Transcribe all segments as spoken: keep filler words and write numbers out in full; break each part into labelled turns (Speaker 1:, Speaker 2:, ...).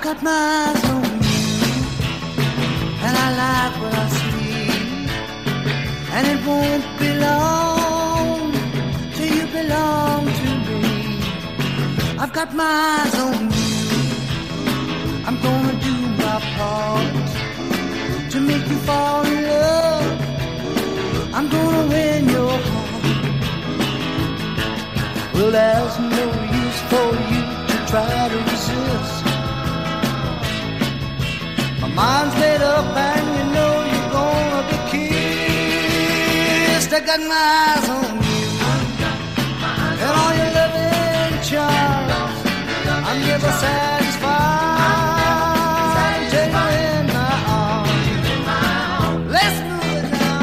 Speaker 1: got my eyes on you, and I like what I see, and it won't be long till you belong to me. I've got my eyes on you, I'm gonna do my part to make you fall in love. I'm gonna win your heart. Well, there's no use for you to try to resist. My mind's made up and you know you're gonna be kissed. I got my eyes on you and all your loving charms. I'm never satisfied until you're in my arms. Let's move it now.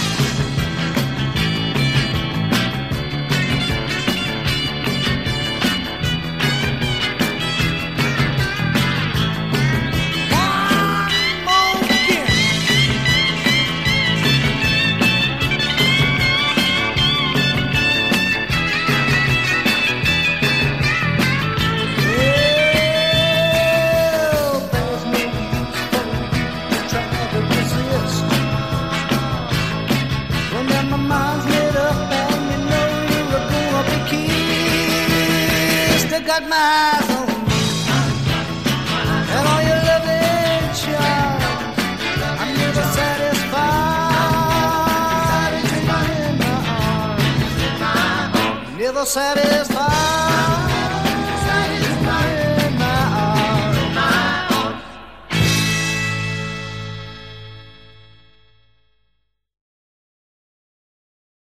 Speaker 1: Got my eyes on you and all your loving charms. I'm never satisfied until you're in my arms. Never satisfied.